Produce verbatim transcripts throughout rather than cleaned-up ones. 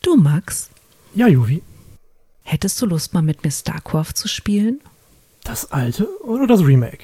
Du Max? Ja, Juvi. Hättest du Lust, mal mit mir StarCraft zu spielen? Das alte oder das Remake?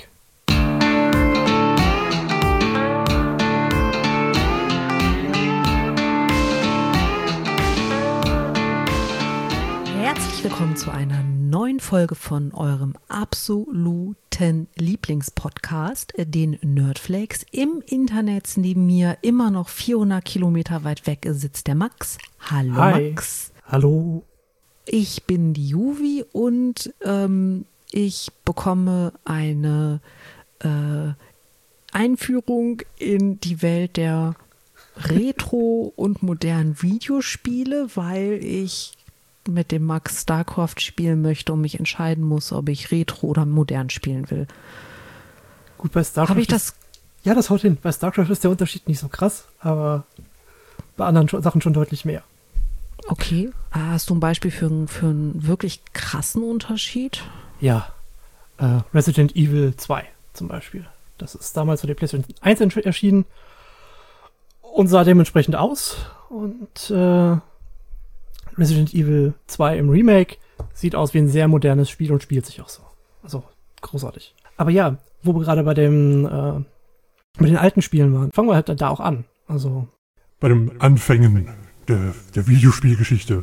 Herzlich willkommen zu einer neuen Folge von eurem absoluten Lieblingspodcast, den Nerdflakes. Im Internet neben mir, immer noch vierhundert Kilometer weit weg, sitzt der Max. Hallo Hi. Max. Hallo. Ich bin die Juvi und ähm, ich bekomme eine äh, Einführung in die Welt der Retro- und modernen Videospiele, weil ich mit dem Max StarCraft spielen möchte und mich entscheiden muss, ob ich Retro oder modern spielen will. Gut, bei StarCraft Habe ich ist, das? Ja, das haut hin. Bei StarCraft ist der Unterschied nicht so krass, aber bei anderen schon, Sachen schon deutlich mehr. Okay. Hast du ein Beispiel für, einen- für einen wirklich krassen Unterschied? Ja, äh, Resident Evil zwei zum Beispiel. Das ist damals für die PlayStation eins entsch- erschienen und sah dementsprechend aus. Und äh, Resident Evil zwei im Remake sieht aus wie ein sehr modernes Spiel und spielt sich auch so. Also großartig. Aber ja, wo wir gerade bei dem äh, mit den alten Spielen waren, fangen wir halt da auch an. Also Bei den Anfängen der, der Videospielgeschichte.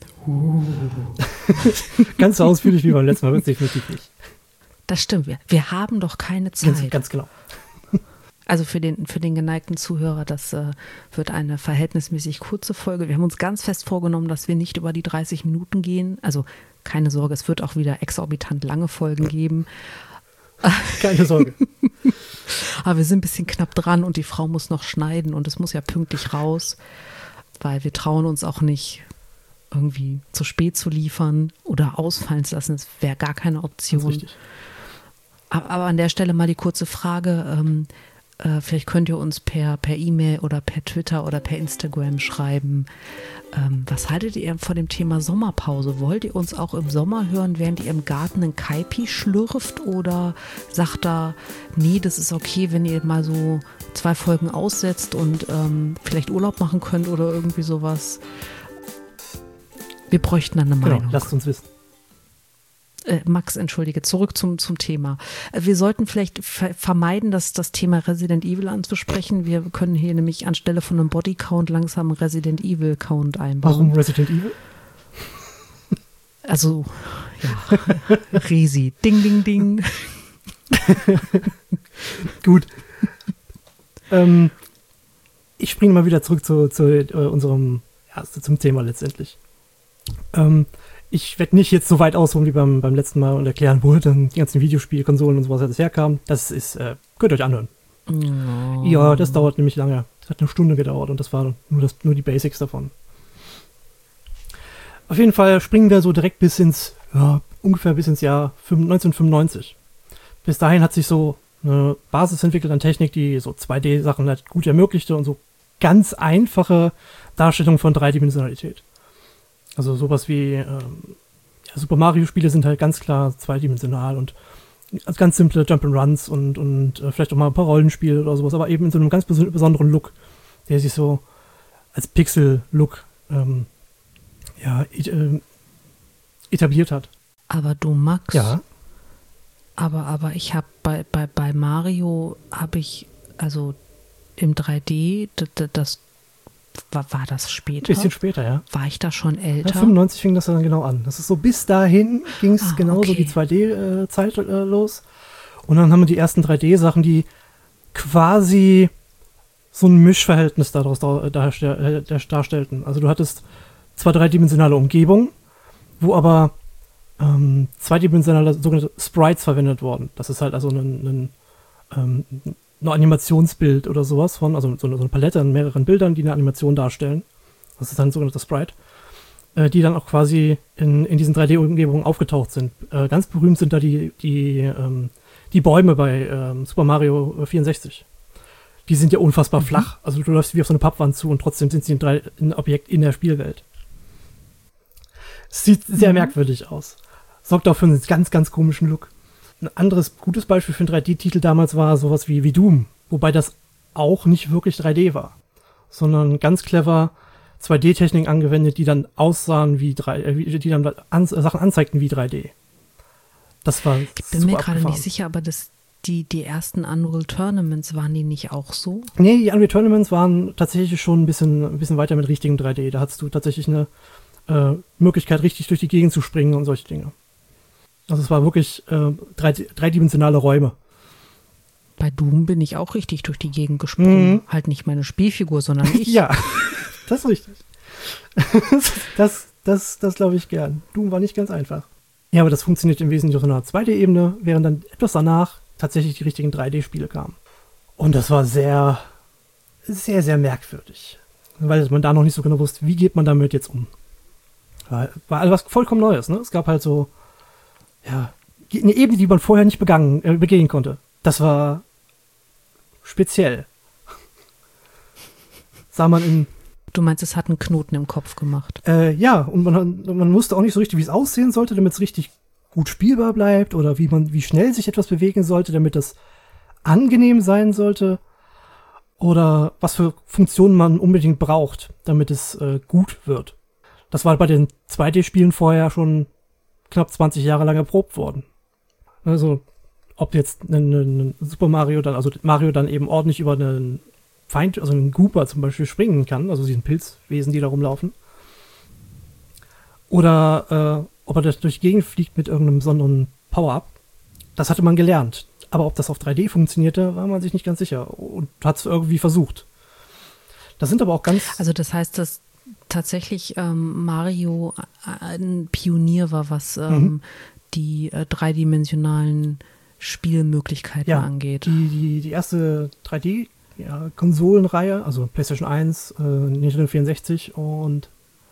ganz so ausführlich wie beim letzten Mal wird es definitiv nicht. Das stimmt. Wir, wir haben doch keine Ganz, Zeit. ganz genau. Also für den, für den geneigten Zuhörer, das äh, wird eine verhältnismäßig kurze Folge. Wir haben uns ganz fest vorgenommen, dass wir nicht über die dreißig Minuten gehen. Also keine Sorge, es wird auch wieder exorbitant lange Folgen geben. Keine Sorge. Aber wir sind ein bisschen knapp dran und die Frau muss noch schneiden und es muss ja pünktlich raus, weil wir trauen uns auch nicht, irgendwie zu spät zu liefern oder ausfallen zu lassen. Das wäre gar keine Ganz Option. richtig. Aber aber an der Stelle mal die kurze Frage, ähm, äh, vielleicht könnt ihr uns per per E-Mail oder per Twitter oder per Instagram schreiben. Ähm, was haltet ihr von dem Thema Sommerpause? Wollt ihr uns auch im Sommer hören, während ihr im Garten einen Kaipi schlürft? Oder sagt da, nee, das ist okay, wenn ihr mal so zwei Folgen aussetzt und ähm, vielleicht Urlaub machen könnt oder irgendwie sowas? Wir bräuchten dann eine Genau, Meinung. lasst uns wissen. Äh, Max, entschuldige, zurück zum, zum Thema. Äh, Wir sollten vielleicht ver vermeiden, dass das Thema Resident Evil anzusprechen. Wir können hier nämlich anstelle von einem Bodycount langsam einen Resident Evil Count einbauen. Warum Resident Evil? Also, ja, Resi, ding, ding, ding. Gut. ähm, ich springe mal wieder zurück zu, zu äh, unserem, ja, zum Thema letztendlich. Ähm, ich werde nicht jetzt so weit ausholen wie beim, beim letzten Mal und erklären, wo dann die ganzen Videospielkonsolen und sowas jetzt herkamen. Das ist, äh, könnt ihr euch anhören. Oh. Ja, das dauert nämlich lange. Das hat eine Stunde gedauert und das war nur, das, nur die Basics davon. Auf jeden Fall springen wir so direkt bis ins, ja, ungefähr bis ins Jahr neunzehnhundertfünfundneunzig. Bis dahin hat sich so eine Basis entwickelt an Technik, die so zwei D-Sachen halt gut ermöglichte und so ganz einfache Darstellung von Dreidimensionalität. Also sowas wie ähm, ja, Super Mario-Spiele sind halt ganz klar zweidimensional und also ganz simple Jump'n'Runs und, und äh, vielleicht auch mal ein paar Rollenspiele oder sowas, aber eben in so einem ganz bes- besonderen Look, der sich so als Pixel-Look ähm, ja, et- äh, etabliert hat. Aber du, Max, Ja. aber, aber ich habe bei, bei, bei Mario habe ich, also im drei D, d- d- das war, war das Ein später? bisschen später, ja. War ich da schon Ja, älter? fünfundneunzig fing das dann genau an. Das ist so, bis dahin ging es Ah, genauso okay. die zwei D-Zeit äh, los. Und dann haben wir die ersten drei D-Sachen, die quasi so ein Mischverhältnis daraus dar darstell äh, darstellten. Also du hattest zwar dreidimensionale Umgebung, wo aber ähm, zweidimensionale sogenannte Sprites verwendet wurden. Das ist halt also ein, ein, ähm, ein Animationsbild oder sowas von, also so eine, so eine Palette an mehreren Bildern, die eine Animation darstellen. Das ist dann ein sogenannter Sprite, äh, die dann auch quasi in, in diesen drei D-Umgebungen aufgetaucht sind. Äh, ganz berühmt sind da die, die, ähm, die Bäume bei ähm, Super Mario vierundsechzig. Die sind ja unfassbar Mhm. flach. Also du läufst wie auf so eine Pappwand zu und trotzdem sind sie ein, drei, ein Objekt in der Spielwelt. Sieht sehr Mhm. merkwürdig aus. Sorgt auch für einen ganz, ganz komischen Look. Ein anderes gutes Beispiel für einen drei D-Titel damals war sowas wie, wie Doom, wobei das auch nicht wirklich drei D war, sondern ganz clever zwei D-Techniken angewendet, die dann aussahen wie drei, äh, die dann an, Sachen anzeigten wie drei D. Das war Ich bin mir gerade nicht sicher, aber das, die, die ersten Unreal Tournaments, waren die nicht auch so? Nee, die Unreal Tournaments waren tatsächlich schon ein bisschen, ein bisschen weiter mit richtigem drei D. Da hattest du tatsächlich eine äh, Möglichkeit, richtig durch die Gegend zu springen und solche Dinge. Also es war wirklich äh, drei, dreidimensionale Räume. Bei Doom bin ich auch richtig durch die Gegend gesprungen. Mhm. Halt nicht meine Spielfigur, sondern ich. Ja, das ist richtig. das, das, das glaube ich gern. Doom war nicht ganz einfach. Ja, aber das funktioniert im Wesentlichen auf einer zwei D-Ebene, während dann etwas danach tatsächlich die richtigen drei D-Spiele kamen. Und das war sehr, sehr, sehr merkwürdig. Weil man da noch nicht so genau wusste, wie geht man damit jetzt um. War, war was vollkommen Neues, ne? Es gab halt so, ja, eine Ebene, die man vorher nicht begangen, äh, begehen konnte. Das war speziell. Sah man in Du meinst, es hat einen Knoten im Kopf gemacht? Äh, ja, und man, man wusste auch nicht so richtig, wie es aussehen sollte, damit es richtig gut spielbar bleibt oder wie man, wie schnell sich etwas bewegen sollte, damit das angenehm sein sollte oder was für Funktionen man unbedingt braucht, damit es äh, gut wird. Das war bei den zwei D-Spielen vorher schon knapp zwanzig Jahre lang erprobt worden. Also, ob jetzt ein, ein Super Mario dann, also Mario dann eben ordentlich über einen Feind, also einen Gooper zum Beispiel springen kann, also diesen Pilzwesen, die da rumlaufen. Oder äh, ob er das durch die Gegend fliegt mit irgendeinem besonderen Power-Up. Das hatte man gelernt. Aber ob das auf drei D funktionierte, war man sich nicht ganz sicher und hat es irgendwie versucht. Das sind aber auch ganz... Also das heißt, dass tatsächlich ähm, Mario ein Pionier war, was ähm, mhm. die äh, dreidimensionalen Spielmöglichkeiten ja, angeht. Die, die, die erste drei D Ja, Konsolenreihe, also PlayStation eins, äh, Nintendo vierundsechzig und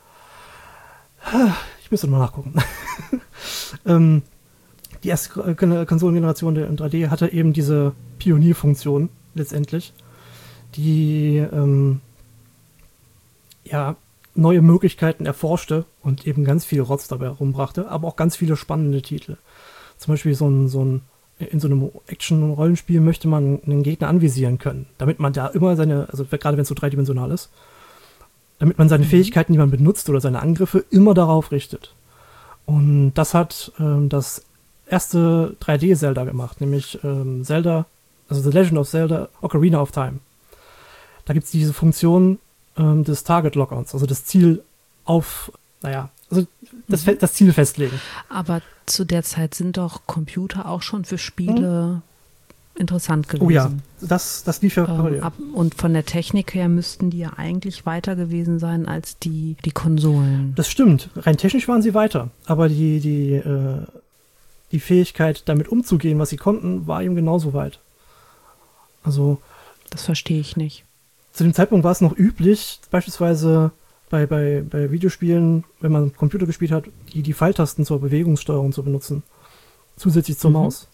ich müsste noch mal nachgucken. ähm, die erste Konsolengeneration der drei D hatte eben diese Pionierfunktion letztendlich, die ähm, ja neue Möglichkeiten erforschte und eben ganz viel Rotz dabei rumbrachte, aber auch ganz viele spannende Titel. Zum Beispiel so ein, so ein in so einem Action-Rollenspiel möchte man einen Gegner anvisieren können, damit man da immer seine, also gerade wenn es so dreidimensional ist, damit man seine mhm. Fähigkeiten, die man benutzt oder seine Angriffe immer darauf richtet. Und das hat ähm, das erste drei D-Zelda gemacht, nämlich ähm, Zelda, also The Legend of Zelda Ocarina of Time. Da gibt es diese Funktion ähm, des Target-Lock-Ons, also das Ziel auf, naja, also das, mhm. das Ziel festlegen. Aber zu der Zeit sind doch Computer auch schon für Spiele mhm. interessant gewesen. Oh ja, das, das lief ja parallel. Ähm, ab, und von der Technik her müssten die ja eigentlich weiter gewesen sein als die, die Konsolen. Das stimmt. Rein technisch waren sie weiter. Aber die, die, äh, die Fähigkeit, damit umzugehen, was sie konnten, war eben genauso weit. Also. Das verstehe ich nicht. Zu dem Zeitpunkt war es noch üblich, beispielsweise bei, bei, bei Videospielen, wenn man Computer gespielt hat, die, die Pfeiltasten zur Bewegungssteuerung zu benutzen. Zusätzlich zur mhm. Maus.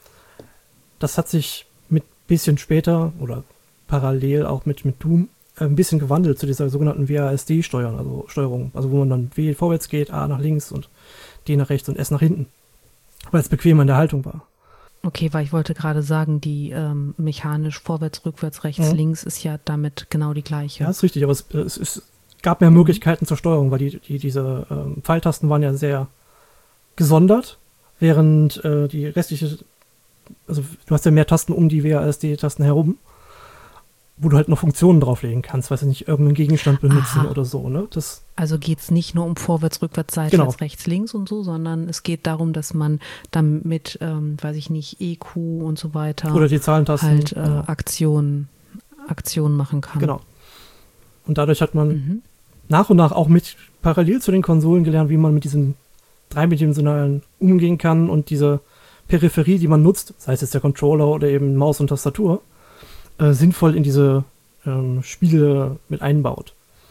Das hat sich mit bisschen später oder parallel auch mit, mit Doom ein bisschen gewandelt zu dieser sogenannten W A S D-Steuerung, also Steuerung, also wo man dann W vorwärts geht, A nach links und D nach rechts und S nach hinten, weil es bequemer in der Haltung war. Okay, weil ich wollte gerade sagen, die ähm, mechanisch vorwärts, rückwärts, rechts, mhm. links ist ja damit genau die gleiche. Ja, ist richtig, aber es, es, es gab mehr Möglichkeiten zur Steuerung, weil die, die, diese ähm, Pfeiltasten waren ja sehr gesondert, während äh, die restliche, also du hast ja mehr Tasten um die W A S D-Tasten herum, wo du halt noch Funktionen drauflegen kannst, weiß ich nicht, irgendeinen Gegenstand benutzen Aha. oder so, ne? Das also geht es nicht nur um vorwärts, rückwärts, seitwärts, genau. rechts, links und so, sondern es geht darum, dass man dann mit, ähm, weiß ich nicht, E Q und so weiter oder die Zahlentasten halt äh, ja. Aktionen, Aktionen machen kann. Genau. Und dadurch hat man mhm. nach und nach auch mit parallel zu den Konsolen gelernt, wie man mit diesen dreidimensionalen umgehen kann und diese Peripherie, die man nutzt, sei es jetzt der Controller oder eben Maus und Tastatur, äh, sinnvoll in diese ähm, Spiele mit einbaut.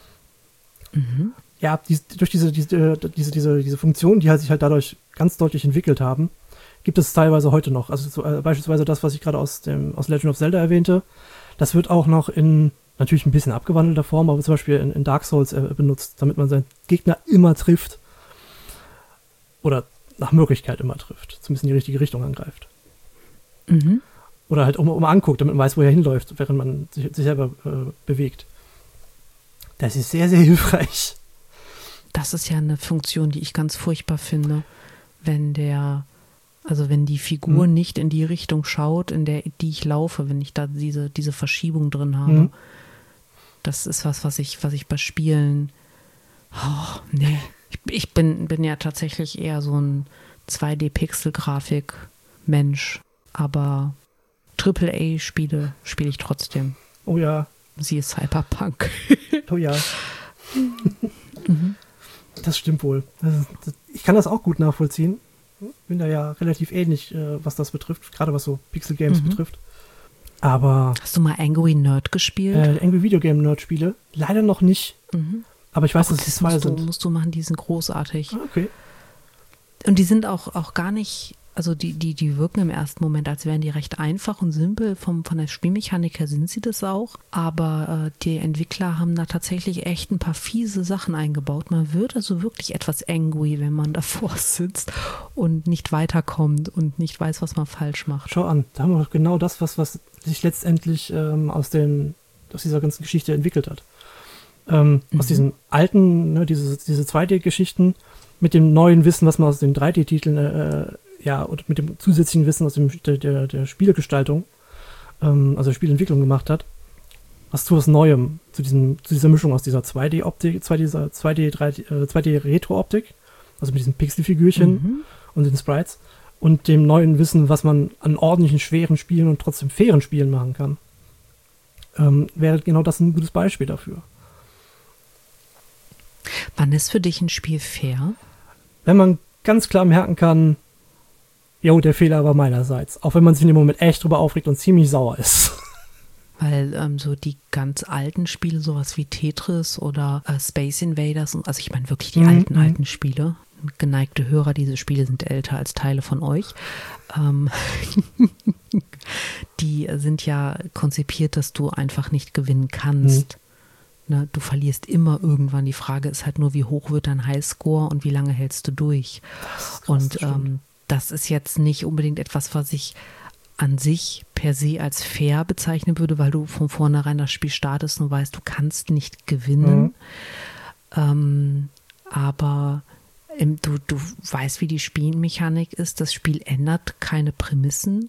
Mhm. Ja, die, durch diese, diese, diese, diese, diese Funktionen, die halt sich halt dadurch ganz deutlich entwickelt haben, gibt es teilweise heute noch. Also so, äh, beispielsweise das, was ich gerade aus dem aus Legend of Zelda erwähnte, das wird auch noch in natürlich ein bisschen abgewandelter Form, aber zum Beispiel in, in Dark Souls äh, benutzt, damit man seinen Gegner immer trifft. Oder nach Möglichkeit immer trifft. Zumindest in die richtige Richtung angreift. Mhm. Oder halt um, um anguckt, damit man weiß, wo er hinläuft, während man sich, sich selber äh, bewegt. Das ist sehr, sehr hilfreich. Das ist ja eine Funktion, die ich ganz furchtbar finde, wenn der, also wenn die Figur hm. nicht in die Richtung schaut, in der die ich laufe, wenn ich da diese, diese Verschiebung drin habe. Hm. Das ist was, was ich, was ich bei Spielen, oh, nee. Ich, ich bin, bin ja tatsächlich eher so ein zwei D-Pixel-Grafik-Mensch, aber Triple A Spiele spiele ich trotzdem. Oh ja. Sie ist Cyberpunk. Oh ja. mhm. Das stimmt wohl. Das, das, ich kann das auch gut nachvollziehen. Bin da ja relativ ähnlich, äh, was das betrifft, gerade was so Pixel Games mhm. betrifft. Aber. Hast du mal Angry Nerd gespielt? Äh, Angry Video Game Nerd Spiele? Leider noch nicht. Mhm. Aber ich weiß, oh, dass es das zwei musst sind. Du, musst du machen, die sind großartig. Ah, okay. Und die sind auch, auch gar nicht, also die, die, die wirken im ersten Moment, als wären die recht einfach und simpel. Vom, von der Spielmechanik her sind sie das auch. Aber äh, die Entwickler haben da tatsächlich echt ein paar fiese Sachen eingebaut. Man wird also wirklich etwas angry, wenn man davor sitzt und nicht weiterkommt und nicht weiß, was man falsch macht. Schau an, da haben wir doch genau das, was, was sich letztendlich ähm, aus, den, aus dieser ganzen Geschichte entwickelt hat. Ähm, mhm. Aus diesen alten, ne, diese, diese zwei D-Geschichten mit dem neuen Wissen, was man aus den drei D-Titeln, äh, ja, und mit dem zusätzlichen Wissen aus dem, der, der, der Spielegestaltung, ähm, also der Spielentwicklung gemacht hat, was zu was Neuem, zu, diesem, zu dieser Mischung aus dieser zwei D-Optik, zwei D, zwei D, drei D, äh, zwei D-Retro-Optik, also mit diesen Pixelfigürchen mhm. und den Sprites, und dem neuen Wissen, was man an ordentlichen, schweren Spielen und trotzdem fairen Spielen machen kann, ähm, wäre genau das ein gutes Beispiel dafür. Wann ist für dich ein Spiel fair? Wenn man ganz klar merken kann, jo, der Fehler war meinerseits. Auch wenn man sich in dem Moment echt drüber aufregt und ziemlich sauer ist. Weil ähm, so die ganz alten Spiele, sowas wie Tetris oder äh, Space Invaders, also ich meine wirklich die mhm. alten, alten Spiele. Geneigte Hörer, diese Spiele sind älter als Teile von euch. Ähm, die sind ja konzipiert, dass du einfach nicht gewinnen kannst. Mhm. Ne, du verlierst immer irgendwann. Die Frage ist halt nur, wie hoch wird dein Highscore und wie lange hältst du durch? Das krass, und das, ähm, das ist jetzt nicht unbedingt etwas, was ich an sich per se als fair bezeichnen würde, weil du von vornherein das Spiel startest und weißt, du kannst nicht gewinnen. Mhm. Ähm, aber im, du, du weißt, wie die Spielmechanik ist. Das Spiel ändert keine Prämissen.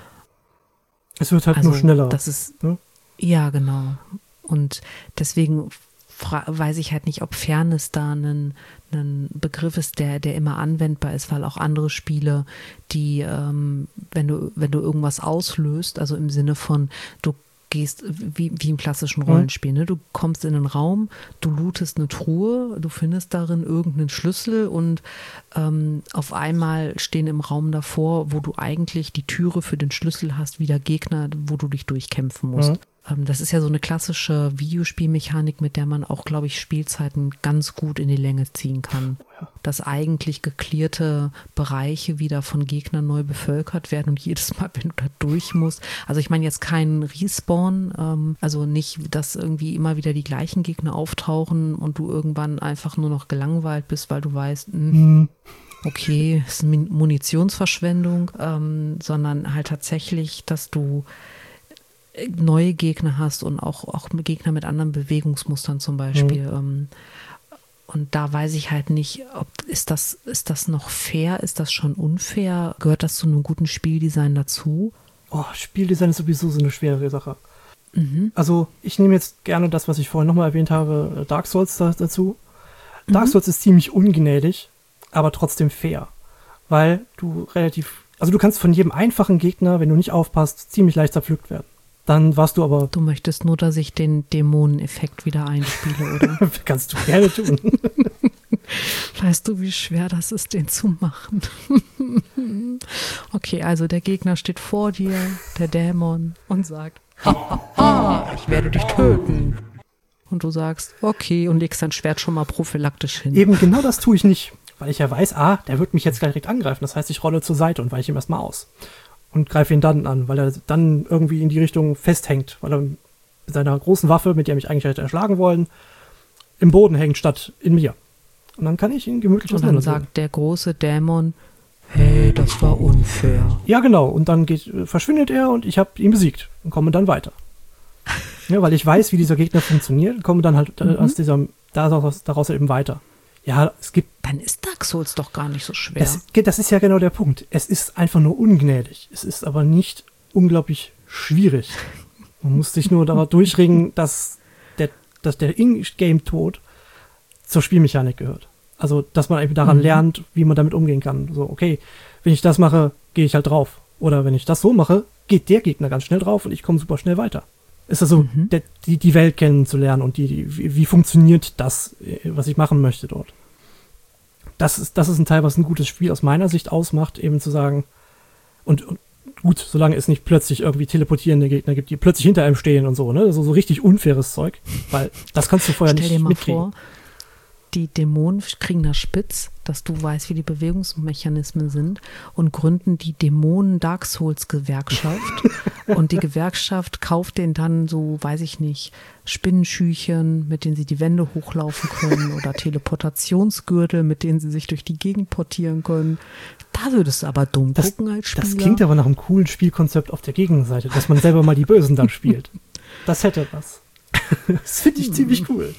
Es wird halt also, nur schneller. Das ist, ne? Ja, genau. Und deswegen fra- weiß ich halt nicht, ob Fairness da ein, ein Begriff ist, der, der immer anwendbar ist, weil auch andere Spiele, die, ähm, wenn du, wenn du irgendwas auslöst, also im Sinne von, du gehst wie, wie im klassischen Rollenspiel, ne? Du kommst in einen Raum, du lootest eine Truhe, du findest darin irgendeinen Schlüssel und ähm, auf einmal stehen im Raum davor, wo du eigentlich die Türe für den Schlüssel hast, wieder Gegner, wo du dich durchkämpfen musst. Mhm. Das ist ja so eine klassische Videospielmechanik, mit der man auch, glaube ich, Spielzeiten ganz gut in die Länge ziehen kann. Ja. Dass eigentlich geklärte Bereiche wieder von Gegnern neu bevölkert werden und jedes Mal, wenn du da durch musst. Also ich meine jetzt keinen Respawn, ähm, also nicht, dass irgendwie immer wieder die gleichen Gegner auftauchen und du irgendwann einfach nur noch gelangweilt bist, weil du weißt, mh, mhm. okay, es ist Munitionsverschwendung, ähm, sondern halt tatsächlich, dass du neue Gegner hast und auch, auch Gegner mit anderen Bewegungsmustern zum Beispiel. Mhm. Und da weiß ich halt nicht, ob ist das, ist das noch fair? Ist das schon unfair? Gehört das zu einem guten Spieldesign dazu? Oh, Spieldesign ist sowieso so eine schwere Sache. Mhm. Also ich nehme jetzt gerne das, was ich vorhin nochmal erwähnt habe, Dark Souls da, dazu. Mhm. Dark Souls ist ziemlich ungnädig, aber trotzdem fair. Weil du relativ, also du kannst von jedem einfachen Gegner, wenn du nicht aufpasst, ziemlich leicht zerpflückt werden. Dann warst du aber... Du möchtest nur, dass ich den Dämoneneffekt wieder einspiele, oder? Kannst du gerne tun. Weißt du, wie schwer das ist, den zu machen? Okay, also der Gegner steht vor dir, der Dämon, und sagt, ha, ha, ha, ich werde dich töten. Und du sagst, okay, und legst dein Schwert schon mal prophylaktisch hin. Eben genau das tue ich nicht, weil ich ja weiß, ah, der wird mich jetzt gleich direkt angreifen. Das heißt, ich rolle zur Seite und weiche ihm erstmal aus. Und greife ihn dann an, weil er dann irgendwie in die Richtung festhängt, weil er mit seiner großen Waffe, mit der er mich eigentlich hätte erschlagen wollen, im Boden hängt statt in mir. Und dann kann ich ihn gemütlich Und dann sagt der große Dämon, hey, das war unfair. Ja, genau. Und dann geht, verschwindet er und ich habe ihn besiegt und komme dann weiter. Ja, weil ich weiß, wie dieser Gegner funktioniert, komme dann halt äh, Mhm. aus dieser, daraus, daraus eben weiter. Ja, es gibt, Dann ist Dark Souls doch gar nicht so schwer. es, das ist ja genau der Punkt. Es ist einfach nur ungnädig. Es ist aber nicht unglaublich schwierig. Man muss sich nur darauf durchringen, dass der, dass der In-Game-Tod zur Spielmechanik gehört. Also, dass man eben daran Mhm. lernt, wie man damit umgehen kann. So, okay, wenn ich das mache, gehe ich halt drauf. Oder wenn ich das so mache, geht der Gegner ganz schnell drauf und ich komme super schnell weiter. Ist also, Mhm. der, die, die Welt kennenzulernen und die, die, wie, wie funktioniert das, äh, was ich machen möchte dort. Das ist, das ist ein Teil, was ein gutes Spiel aus meiner Sicht ausmacht, eben zu sagen, und, und gut, solange es nicht plötzlich irgendwie teleportierende Gegner gibt, die plötzlich hinter einem stehen und so, ne? Also so richtig unfaires Zeug, weil das kannst du vorher Stell nicht dir mal mitkriegen. vor, die Dämonen kriegen das spitz, dass du weißt, wie die Bewegungsmechanismen sind und gründen die Dämonen Dark Souls Gewerkschaft und die Gewerkschaft kauft denen dann so, weiß ich nicht, Spinnenschüchen, mit denen sie die Wände hochlaufen können oder Teleportationsgürtel, mit denen sie sich durch die Gegend portieren können. Da würdest du aber dumm Das, gucken als Spieler. das klingt aber nach einem coolen Spielkonzept auf der Gegenseite, dass man selber mal die Bösen dann spielt. Das hätte was. Das finde ich ziemlich cool.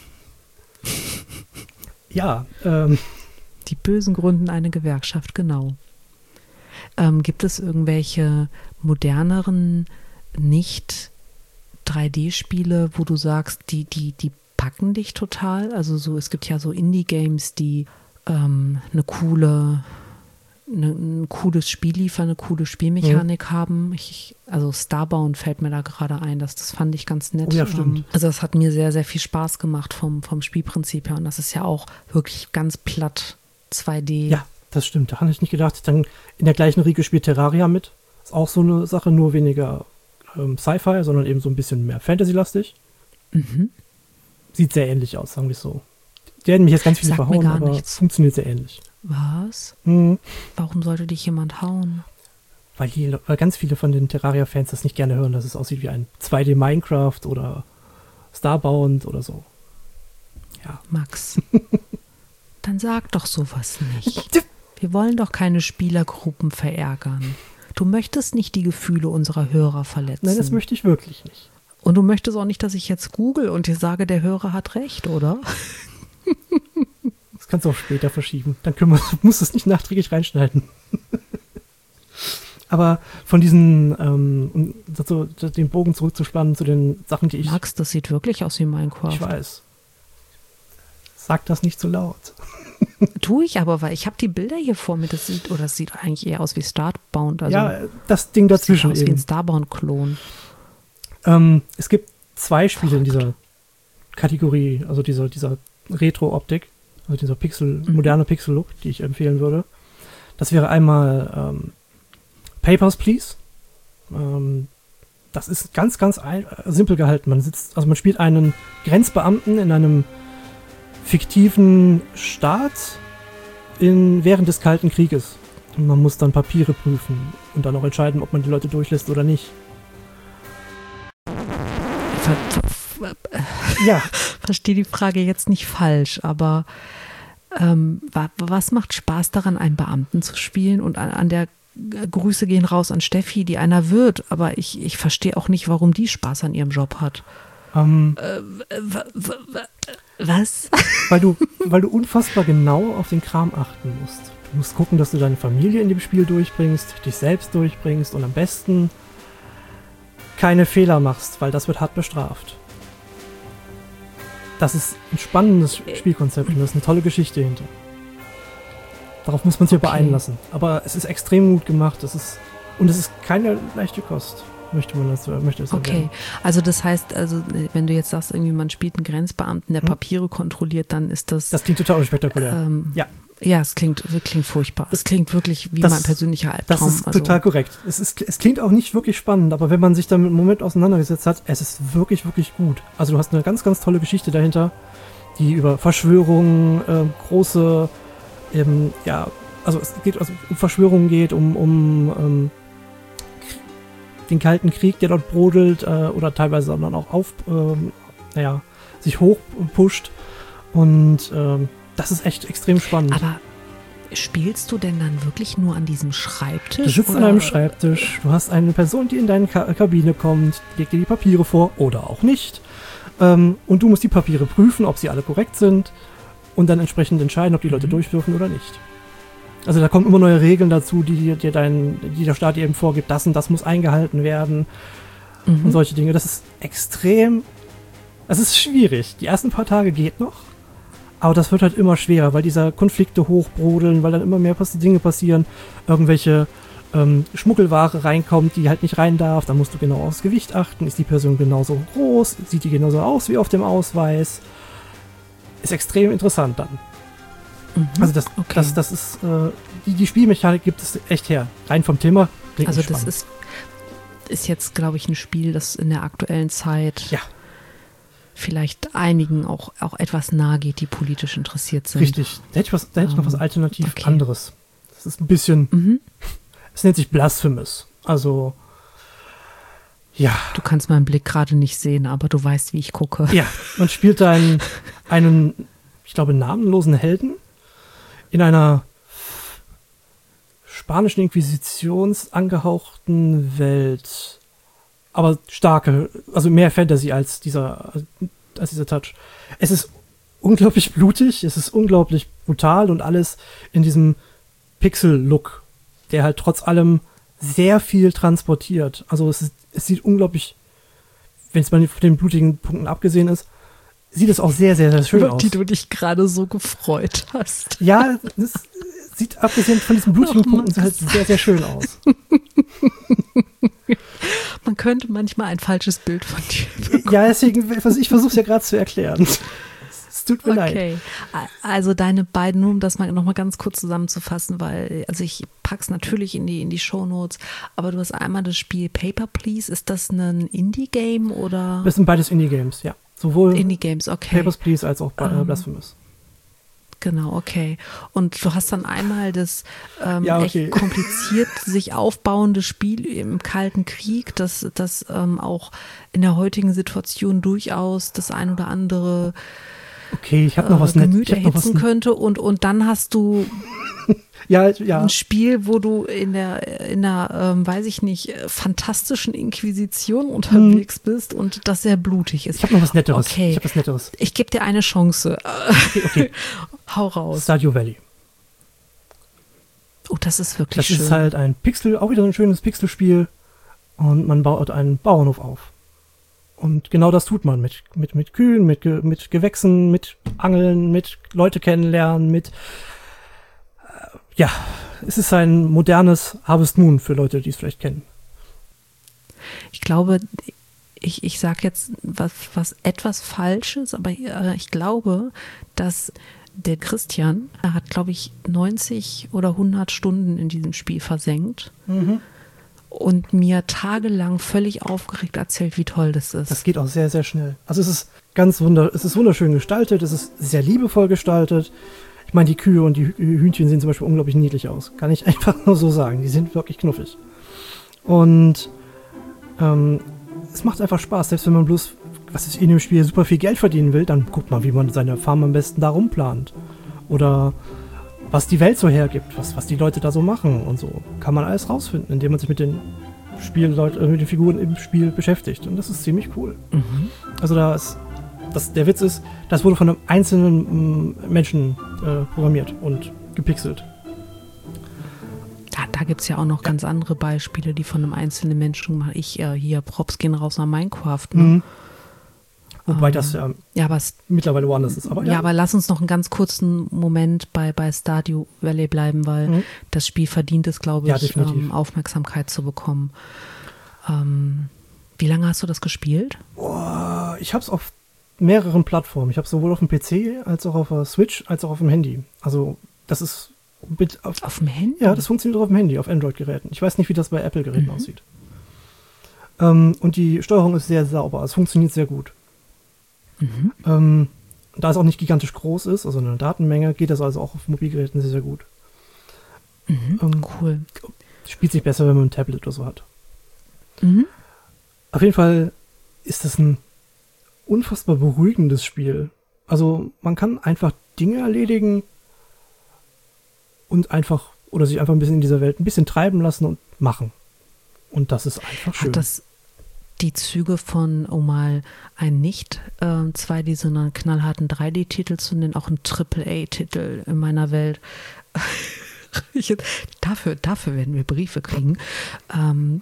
Ja, ähm, Die Bösen gründen eine Gewerkschaft, genau. Ähm, gibt es irgendwelche moderneren, nicht drei D-Spiele, wo du sagst, die, die, die packen dich total? Also so, es gibt ja so Indie-Games, die ähm, eine coole, eine, ein cooles Spiel liefern, eine coole Spielmechanik haben. Ich, also Starbound fällt mir da gerade ein, das, das fand ich ganz nett. Oh ja, stimmt. Ähm, also das hat mir sehr, sehr viel Spaß gemacht vom, vom Spielprinzip her und das ist ja auch wirklich ganz platt zwei D. ja, das stimmt. Da habe ich nicht gedacht. Dann in der gleichen Riege spielt Terraria mit. Ist auch so eine Sache, nur weniger ähm, Sci-Fi, sondern eben so ein bisschen mehr Fantasy-lastig. Mhm. Sieht sehr ähnlich aus, sagen wir es so. Die werden mich jetzt ganz viele Sagt mir verhauen, gar aber nichts. funktioniert sehr ähnlich. Was? Mhm. Warum sollte dich jemand hauen? Weil, die, weil ganz viele von den Terraria-Fans das nicht gerne hören, dass es aussieht wie ein zwei D Minecraft oder Starbound oder so. Ja. Max, dann sag doch sowas nicht. Wir wollen doch keine Spielergruppen verärgern. Du möchtest nicht die Gefühle unserer Hörer verletzen. Nein, das möchte ich wirklich nicht. Und du möchtest auch nicht, dass ich jetzt google und dir sage, der Hörer hat recht, oder? Das kannst du auch später verschieben. Dann können wir, du musst es nicht nachträglich reinschneiden. Aber von diesen, ähm, um dazu, den Bogen zurückzuspannen zu den Sachen, die ich... Max, das sieht wirklich aus wie Minecraft. Ich weiß. Sag das nicht so laut. Tue ich aber, weil ich habe die Bilder hier vor mir. Das sieht, oder das sieht eigentlich eher aus wie Starbound. Also Ja, das Ding das sieht dazwischen aus wie eben. ein Starbound-Klon. Ähm, es gibt zwei Spiele in dieser Kategorie, also dieser, dieser Retro-Optik, also dieser Pixel, Mhm. moderne Pixel-Look, die ich empfehlen würde. Das wäre einmal ähm, Papers, Please. Ähm, das ist ganz, ganz ein, äh, simpel gehalten. Man sitzt, also man spielt einen Grenzbeamten in einem fiktiven Staat in, während des Kalten Krieges. Und man muss dann Papiere prüfen und dann auch entscheiden, ob man die Leute durchlässt oder nicht. Ver ver Ja, verstehe die Frage jetzt nicht falsch, aber ähm, wa was macht Spaß daran, einen Beamten zu spielen? Und an, an der äh, Grüße gehen raus an Steffi, die einer wird, aber ich, ich verstehe auch nicht, warum die Spaß an ihrem Job hat. ähm, Was? weil du, weil du unfassbar genau auf den Kram achten musst. Du musst gucken, dass du deine Familie in dem Spiel durchbringst, dich selbst durchbringst und am besten keine Fehler machst, weil das wird hart bestraft. Das ist ein spannendes Spielkonzept und das ist eine tolle Geschichte hinter. Darauf muss man sich aber Okay. einlassen. Aber es ist extrem gut gemacht. Es ist, und es ist keine leichte Kost, möchte man das, möchte es Okay, erwähnen. also das heißt, also wenn du jetzt sagst, irgendwie man spielt einen Grenzbeamten, der Hm? Papiere kontrolliert, dann ist das, Das klingt total unspektakulär. ähm, Ja. ja, es klingt, klingt furchtbar. Es klingt wirklich wie Das- mein persönlicher Das Albtraum. ist also, total korrekt. Es, ist, es klingt auch nicht wirklich spannend, aber wenn man sich damit einen Moment auseinandergesetzt hat, es ist wirklich, wirklich gut. Also du hast eine ganz, ganz tolle Geschichte dahinter, die über Verschwörungen, äh, große, ähm, ja, also es geht also um Verschwörungen geht, um, um ähm, den Kalten Krieg, der dort brodelt, äh, oder teilweise dann auch auf, ähm, naja, sich hochpusht. Und ähm, das ist echt extrem spannend. aber spielst du denn dann wirklich nur an diesem Schreibtisch? Du sitzt oder? an einem Schreibtisch, du hast eine Person, die in deine Ka Kabine kommt, legt dir die Papiere vor oder auch nicht. Ähm, und du musst die Papiere prüfen, ob sie alle korrekt sind und dann entsprechend entscheiden, ob die Leute mhm. durch dürfen oder nicht. Also da kommen immer neue Regeln dazu, die dir dein, die der Staat dir eben vorgibt, das und das muss eingehalten werden mhm. und solche Dinge. Das ist extrem, das ist schwierig. Die ersten paar Tage geht noch, aber das wird halt immer schwerer, weil diese Konflikte hochbrodeln, weil dann immer mehr Dinge passieren, irgendwelche ähm, Schmuggelware reinkommt, die halt nicht rein darf, dann musst du genau aufs Gewicht achten, ist die Person genauso groß, sieht die genauso aus wie auf dem Ausweis. Ist extrem interessant dann. Mhm, also das, okay. das, das ist, äh, die, die Spielmechanik gibt es echt her. Rein vom Thema. Also das ist, ist jetzt, glaube ich, ein Spiel, das in der aktuellen Zeit ja. vielleicht einigen auch, auch etwas nahe geht, die politisch interessiert sind. Richtig. Da hätte ich, was, da hätte ich um, noch was alternativ okay. anderes. Das ist ein bisschen, mhm. es nennt sich Blasphemous. Also, ja. Du kannst meinen Blick gerade nicht sehen, aber du weißt, wie ich gucke. Ja, man spielt einen, einen, ich glaube, namenlosen Helden in einer spanischen Inquisitions angehauchten Welt. Aber starke, also mehr Fantasy als dieser, als dieser Touch. Es ist unglaublich blutig, es ist unglaublich brutal und alles in diesem Pixel-Look, der halt trotz allem sehr viel transportiert. Also es, ist, es sieht unglaublich, wenn es mal von den blutigen Punkten abgesehen ist, sieht es auch sehr, sehr, sehr schön über aus. Die du dich gerade so gefreut hast. Ja, es sieht abgesehen von diesen blutigen oh, Punkten halt sehr, sehr schön aus. Man könnte manchmal ein falsches Bild von dir bekommen. Ja, deswegen, ich versuche es ja gerade zu erklären. Es tut mir okay. leid. Also deine beiden, nur um das mal noch mal ganz kurz zusammenzufassen, weil, also ich pack's natürlich in die, in die Shownotes, aber du hast einmal das Spiel Paper Please. Ist das ein Indie-Game oder? Das sind beides Indie-Games, ja. Sowohl Indie-Games, okay. Papers, Please als auch ähm, Blasphemous. Genau, okay. Und du hast dann einmal das ähm, ja, okay. echt kompliziert sich aufbauende Spiel im Kalten Krieg, das, das ähm, auch in der heutigen Situation durchaus das ein oder andere okay, ich habe noch was äh, Gemüt net- ich hab erhitzen noch was könnte. Und, und dann hast du ja, ja. ein Spiel, wo du in der, in der ähm, weiß ich nicht, fantastischen Inquisition unterwegs hm. bist und das sehr blutig ist. Ich habe noch was Netteres. Okay. Ich habe was Netteres. Ich gebe dir eine Chance. Okay, okay. Hau raus. Stardew Valley. Oh, das ist wirklich das schön. Das ist halt ein Pixel, auch wieder ein schönes Pixelspiel und man baut einen Bauernhof auf. Und genau das tut man mit, mit, mit Kühen, mit, mit Gewächsen, mit Angeln, mit Leute kennenlernen, mit äh, ja, es ist ein modernes Harvest Moon für Leute, die es vielleicht kennen. Ich glaube, ich, ich sage jetzt was, was etwas Falsches, aber äh, ich glaube, dass der Christian, er hat, glaube ich, neunzig oder hundert Stunden in diesem Spiel versenkt. Mhm. Und mir tagelang völlig aufgeregt erzählt, wie toll das ist. Das geht auch sehr, sehr schnell. Also es ist ganz wunder, es ist wunderschön gestaltet, es ist sehr liebevoll gestaltet. Ich meine, die Kühe und die Hühnchen sehen zum Beispiel unglaublich niedlich aus. Kann ich einfach nur so sagen. Die sind wirklich knuffig. Und ähm, es macht einfach Spaß, selbst wenn man bloß, was ist in dem Spiel, super viel Geld verdienen will, dann guckt man, wie man seine Farm am besten da rumplant. Oder was die Welt so hergibt, was, was die Leute da so machen und so. Kann man alles rausfinden, indem man sich mit den Spielleut- äh, mit den Figuren im Spiel beschäftigt. Und das ist ziemlich cool. Mhm. Also da ist, das, der Witz ist, das wurde von einem einzelnen m, Menschen äh, programmiert und gepixelt. Da, da gibt es ja auch noch ja. ganz andere Beispiele, die von einem einzelnen Menschen gemacht. Ich äh, hier, Props gehen raus nach Minecraft. Ne? Mhm. Wobei das ja, ja aber es, mittlerweile woanders ist. Aber, ja. ja, aber lass uns noch einen ganz kurzen Moment bei, bei Stardew Valley bleiben, weil mhm. das Spiel verdient es, glaube ich, ja, ähm, Aufmerksamkeit zu bekommen. Ähm, wie lange hast du das gespielt? Boah, ich habe es auf mehreren Plattformen. Ich habe es sowohl auf dem P C als auch auf der Switch als auch auf dem Handy. Also das ist mit auf, auf dem Handy? Ja, das funktioniert auch auf dem Handy, auf Android-Geräten. Ich weiß nicht, wie das bei Apple-Geräten mhm. aussieht. Ähm, und die Steuerung ist sehr sauber. Es funktioniert sehr gut. Mhm. Ähm, da es auch nicht gigantisch groß ist, also eine Datenmenge, geht das also auch auf Mobilgeräten sehr, sehr gut. Mhm, ähm, cool. Spielt sich besser, wenn man ein Tablet oder so hat. Mhm. Auf jeden Fall ist das ein unfassbar beruhigendes Spiel. Also man kann einfach Dinge erledigen und einfach, oder sich einfach ein bisschen in dieser Welt ein bisschen treiben lassen und machen. Und das ist einfach schön. Hat das die Züge von, um mal einen nicht äh, zwei D, sondern knallharten drei D-Titel zu nennen, auch ein Triple A-Titel in meiner Welt. ich, dafür, dafür werden wir Briefe kriegen. Ähm,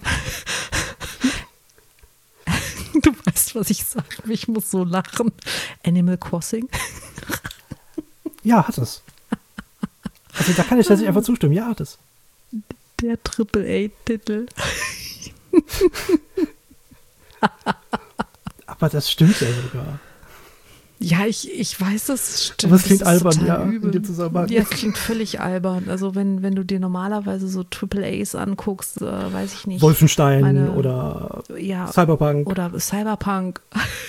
du weißt, was ich sage. Ich muss so lachen. Animal Crossing. Ja, hat es. Also da kann ich tatsächlich einfach zustimmen. Ja, hat es. Der Triple A-Titel. Aber das stimmt ja sogar. Ja, ich, ich weiß, das stimmt. Aber es klingt das ist albern, total ja, übel. in dem Zusammenhang. Ja, es klingt völlig albern. Also wenn, wenn du dir normalerweise so Triple A's anguckst, äh, weiß ich nicht. Wolfenstein Meine, oder ja, Cyberpunk. Oder Cyberpunk.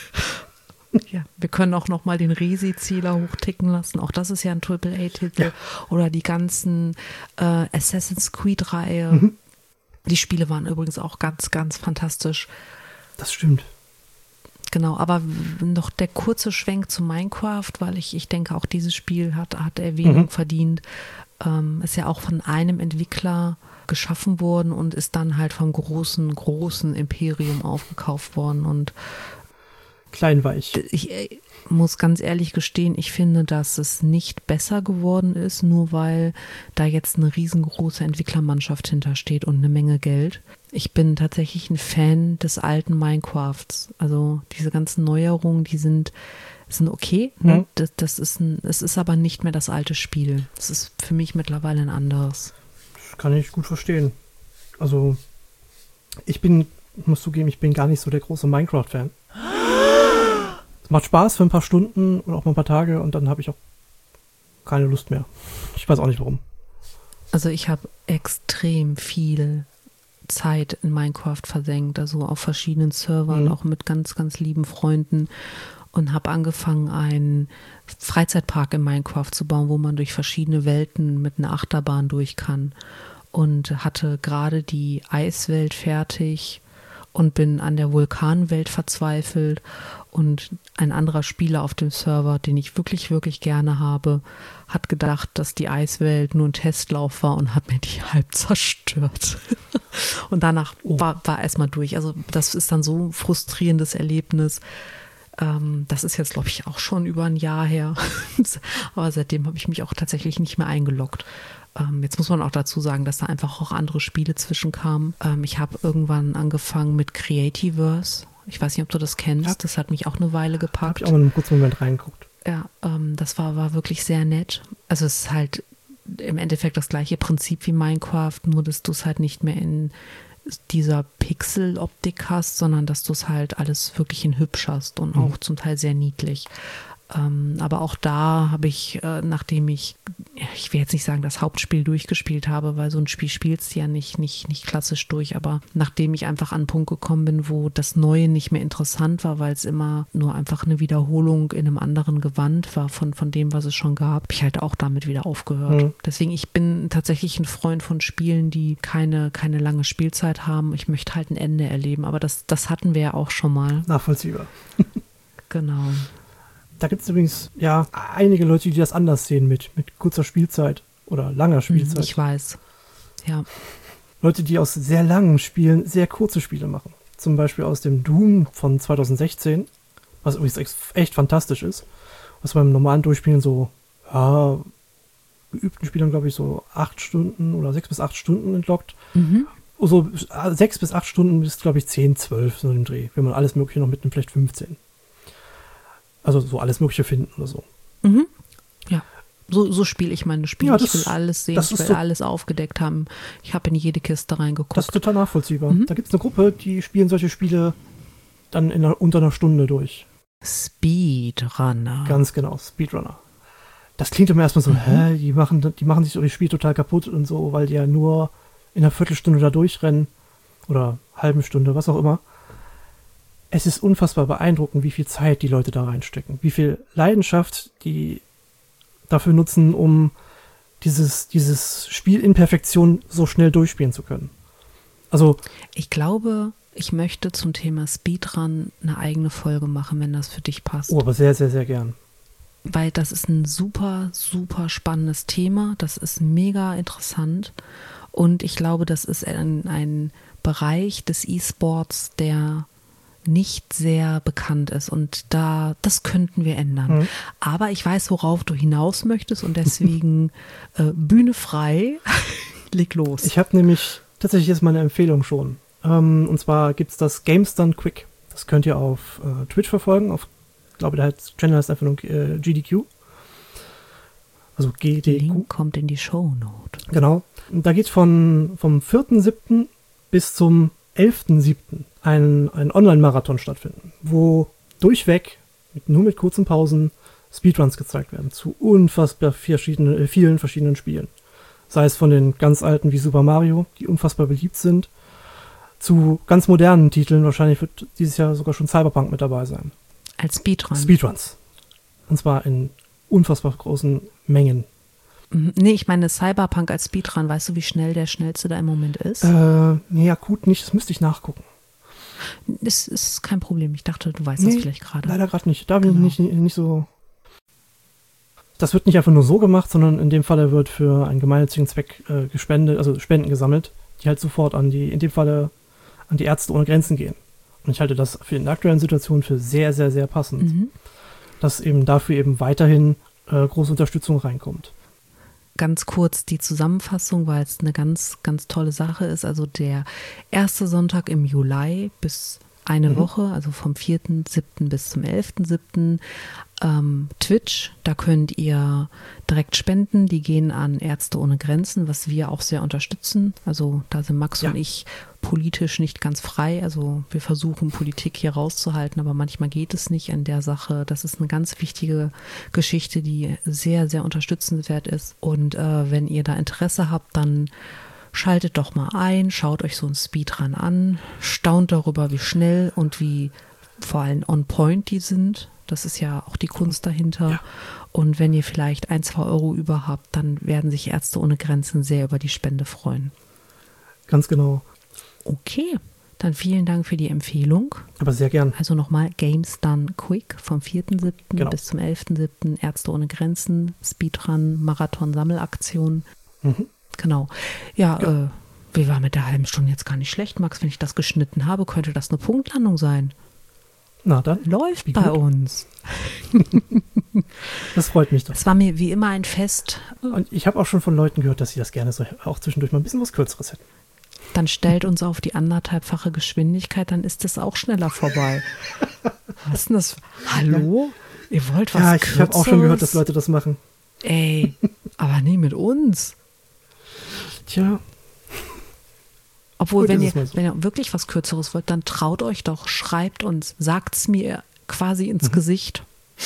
Ja, wir können auch noch mal den Resi-Zähler hochticken lassen. Auch das ist ja ein Triple A-Titel. Ja. Oder die ganzen äh, Assassin's Creed-Reihe. Mhm. Die Spiele waren übrigens auch ganz, ganz fantastisch. Das stimmt. Genau, aber noch der kurze Schwenk zu Minecraft, weil ich, ich denke, auch dieses Spiel hat, hat Erwähnung Mhm. verdient. Ähm, ist ja auch von einem Entwickler geschaffen worden und ist dann halt vom großen, großen Imperium aufgekauft worden. Und Kleinweich. ich äh, muss ganz ehrlich gestehen, ich finde, dass es nicht besser geworden ist, nur weil da jetzt eine riesengroße Entwicklermannschaft hintersteht und eine Menge Geld. Ich bin tatsächlich ein Fan des alten Minecrafts. Also diese ganzen Neuerungen, die sind, sind okay. Ne? Mhm. Das, das ist ein, es ist aber nicht mehr das alte Spiel. Es ist für mich mittlerweile ein anderes. Das kann ich gut verstehen. Also ich bin, ich muss zugeben, ich bin gar nicht so der große Minecraft-Fan. Es macht Spaß für ein paar Stunden oder auch mal ein paar Tage und dann habe ich auch keine Lust mehr. Ich weiß auch nicht warum. Also ich habe extrem viel Zeit in Minecraft versenkt, also auf verschiedenen Servern, Mhm. auch mit ganz, ganz lieben Freunden und habe angefangen, einen Freizeitpark in Minecraft zu bauen, wo man durch verschiedene Welten mit einer Achterbahn durch kann und hatte gerade die Eiswelt fertig und bin an der Vulkanwelt verzweifelt und ein anderer Spieler auf dem Server, den ich wirklich, wirklich gerne habe, hat gedacht, dass die Eiswelt nur ein Testlauf war und hat mir die halb zerstört. Und danach Oh. war, war erstmal durch. Also das ist dann so ein frustrierendes Erlebnis. Ähm, das ist jetzt, glaube ich, auch schon über ein Jahr her. Aber seitdem habe ich mich auch tatsächlich nicht mehr eingeloggt. Ähm, jetzt muss man auch dazu sagen, dass da einfach auch andere Spiele zwischenkamen. Ähm, ich habe irgendwann angefangen mit Creativerse. Ich weiß nicht, ob du das kennst. Ja. Das hat mich auch eine Weile Habe gepackt. ich auch mal einen kurzen Moment reingeguckt. Ja, ähm, das war, war wirklich sehr nett. Also es ist halt im Endeffekt das gleiche Prinzip wie Minecraft, nur dass du es halt nicht mehr in dieser Pixel-Optik hast, sondern dass du es halt alles wirklich in hübsch hast und Mhm. auch zum Teil sehr niedlich. Ähm, aber auch da habe ich, äh, nachdem ich, ja, ich will jetzt nicht sagen, das Hauptspiel durchgespielt habe, weil so ein Spiel spielst du ja nicht, nicht, nicht klassisch durch, aber nachdem ich einfach an einen Punkt gekommen bin, wo das Neue nicht mehr interessant war, weil es immer nur einfach eine Wiederholung in einem anderen Gewand war von, von dem, was es schon gab, habe ich halt auch damit wieder aufgehört. Mhm. Deswegen, ich bin tatsächlich ein Freund von Spielen, die keine, keine lange Spielzeit haben. Ich möchte halt ein Ende erleben, aber das, das hatten wir ja auch schon mal. Nachvollziehbar. Genau. Da gibt es übrigens ja einige Leute, die das anders sehen mit, mit kurzer Spielzeit oder langer Spielzeit. Ich weiß. Ja. Leute, die aus sehr langen Spielen sehr kurze Spiele machen. Zum Beispiel aus dem Doom von zwanzig sechzehn, was übrigens ex- echt fantastisch ist. Was beim normalen Durchspielen so, ja, geübten Spielern, glaube ich, so acht Stunden oder sechs bis acht Stunden entlockt. Mhm. So äh, sechs bis acht Stunden bis, glaube ich, zehn, zwölf so im Dreh. Wenn man alles Mögliche noch mitnimmt, vielleicht fünfzehn. Also so alles Mögliche finden oder so. Mhm. Ja. So, so spiele ich meine Spiele. Ja, ich das- will alles sehen, das ich ist will so- alles aufgedeckt haben. Ich habe in jede Kiste reingeguckt. Das ist total nachvollziehbar. Mhm. Da gibt es eine Gruppe, die spielen solche Spiele dann in einer, unter einer Stunde durch. Speedrunner. Ganz genau, Speedrunner. Das klingt immer erstmal so, Mhm. hä, die machen, die machen sich so das Spiel total kaputt und so, weil die ja nur in einer Viertelstunde da durchrennen oder halben Stunde, was auch immer. Es ist unfassbar beeindruckend, wie viel Zeit die Leute da reinstecken, wie viel Leidenschaft die dafür nutzen, um dieses, dieses Spiel in Perfektion so schnell durchspielen zu können. Also, Ich glaube, ich möchte zum Thema Speedrun eine eigene Folge machen, wenn das für dich passt. oh, aber sehr, sehr, sehr gern. Weil das ist ein super, super spannendes Thema. Das ist mega interessant. Und ich glaube, das ist ein, ein Bereich des E-Sports, der nicht sehr bekannt ist und da, das könnten wir ändern. Mhm. Aber ich weiß, worauf du hinaus möchtest und deswegen äh, Bühne frei, leg los. Ich habe nämlich tatsächlich jetzt mal eine Empfehlung schon. Ähm, und zwar gibt es das Games Done Quick. Das könnt ihr auf äh, Twitch verfolgen. Auf, ich glaube, der Channel heißt einfach nur äh, G D Q. Also G D Q. Link kommt in die Shownote. Genau. Und da geht von vom vierten siebten bis zum elften siebten ein, ein Online-Marathon stattfinden, wo durchweg, mit, nur mit kurzen Pausen, Speedruns gezeigt werden zu unfassbar verschiedene, äh, vielen verschiedenen Spielen. Sei es von den ganz alten wie Super Mario, die unfassbar beliebt sind, zu ganz modernen Titeln. Wahrscheinlich wird dieses Jahr sogar schon Cyberpunk mit dabei sein. Als Speedrun? Speedruns. Und zwar in unfassbar großen Mengen. Nee, ich meine Cyberpunk als Speedrun. Weißt du, wie schnell der schnellste da im Moment ist? Äh, nee, akut nicht. Das müsste ich nachgucken. Das ist kein Problem. Ich dachte, du weißt nee, das vielleicht gerade. Leider gerade nicht. Da bin genau. ich nicht, nicht so... Das wird nicht einfach nur so gemacht, sondern in dem Falle wird für einen gemeinnützigen Zweck äh, gespendet, also Spenden gesammelt, die halt sofort an die, in dem Falle an die Ärzte ohne Grenzen gehen. Und ich halte das für in der aktuellen Situation für sehr, sehr, sehr passend. Mhm. Dass eben dafür eben weiterhin äh, große Unterstützung reinkommt. Ganz kurz die Zusammenfassung, weil es eine ganz, ganz tolle Sache ist. Also der erste Sonntag im Juli bis eine mhm. Woche, also vom vierten siebten bis zum elften siebten Ähm, Twitch, da könnt ihr direkt spenden, die gehen an Ärzte ohne Grenzen, was wir auch sehr unterstützen. Also da sind Max ja. und ich politisch nicht ganz frei, also wir versuchen Politik hier rauszuhalten, aber manchmal geht es nicht in der Sache. Das ist eine ganz wichtige Geschichte, die sehr, sehr unterstützenswert ist und äh, wenn ihr da Interesse habt, dann schaltet doch mal ein, schaut euch so ein Speedrun an, staunt darüber, wie schnell und wie vor allem on point die sind. Das ist ja auch die Kunst dahinter. Ja. Und wenn ihr vielleicht ein, zwei Euro über habt, dann werden sich Ärzte ohne Grenzen sehr über die Spende freuen. Ganz genau. Okay, dann vielen Dank für die Empfehlung. Aber sehr gern. Also nochmal Games Done Quick vom vierten siebten genau. bis zum elften siebten Ärzte ohne Grenzen, Speedrun, Marathon, Sammelaktion. Mhm. Genau. Ja, ja. Äh, wir waren mit der halben Stunde jetzt gar nicht schlecht, Max. Wenn ich das geschnitten habe, könnte das eine Punktlandung sein. Na dann. Läuft bei uns. Das freut mich doch. Es war mir wie immer ein Fest. Und ich habe auch schon von Leuten gehört, dass sie das gerne so auch zwischendurch mal ein bisschen was Kürzeres hätten. Dann stellt uns auf die anderthalbfache Geschwindigkeit, dann ist das auch schneller vorbei. Was ist denn das? Hallo? Ja. Ihr wollt was Ja, ich Kürzeres? habe auch schon gehört, dass Leute das machen. Ey, aber nie mit uns. Tja. Obwohl, Gut, wenn ihr, so. wenn ihr wirklich was Kürzeres wollt, dann traut euch doch, schreibt uns, sagt es mir quasi ins mhm. Gesicht.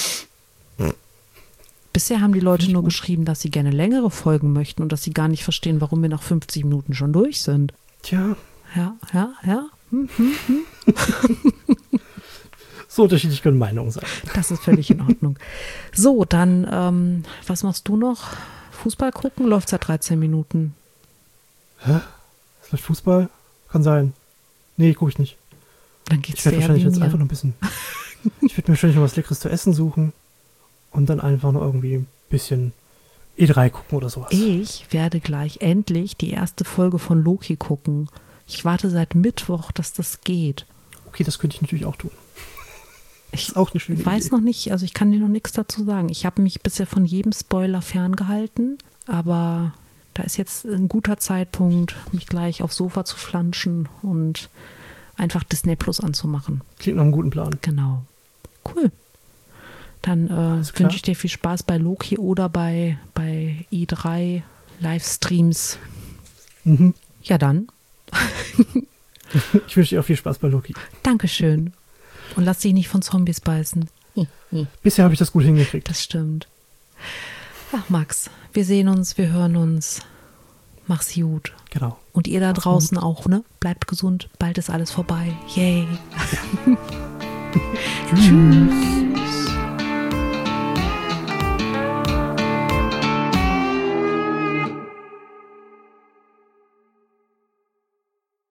Bisher haben die Leute nur geschrieben, dass sie gerne längere Folgen möchten und dass sie gar nicht verstehen, warum wir nach fünfzig Minuten schon durch sind. Tja. Ja, ja, ja. Hm, hm, hm. So unterschiedlich können Meinungen sein. Das ist völlig in Ordnung. So, dann, ähm, was machst du noch? Fußball gucken? Läuft seit dreizehn Minuten. Hä? Vielleicht Fußball? Kann sein. Nee, gucke ich nicht. Dann geht's Ich werde wahrscheinlich jetzt einfach noch ein bisschen. Ich werde mir wahrscheinlich noch was Leckeres zu essen suchen und dann einfach noch irgendwie ein bisschen E drei gucken oder sowas. Ich werde gleich endlich die erste Folge von Loki gucken. Ich warte seit Mittwoch, dass das geht. Okay, das könnte ich natürlich auch tun. Ich ist auch eine schöne weiß Idee. noch nicht, also ich kann dir noch nichts dazu sagen. Ich habe mich bisher von jedem Spoiler ferngehalten, aber da ist jetzt ein guter Zeitpunkt, mich gleich aufs Sofa zu flanschen und einfach Disney Plus anzumachen. Klingt nach einem guten Plan. Genau. Cool. Dann äh, wünsche ich dir viel Spaß bei Loki oder bei, bei E drei Livestreams. Mhm. Ja, dann. Ich wünsche dir auch viel Spaß bei Loki. Dankeschön. Und lass dich nicht von Zombies beißen. Bisher habe ich das gut hingekriegt. Das stimmt. Ach, Max, wir sehen uns, wir hören uns. Mach's gut. Genau. Und ihr da Mach's draußen gut. auch, ne? Bleibt gesund, bald ist alles vorbei. Yay. Tschüss.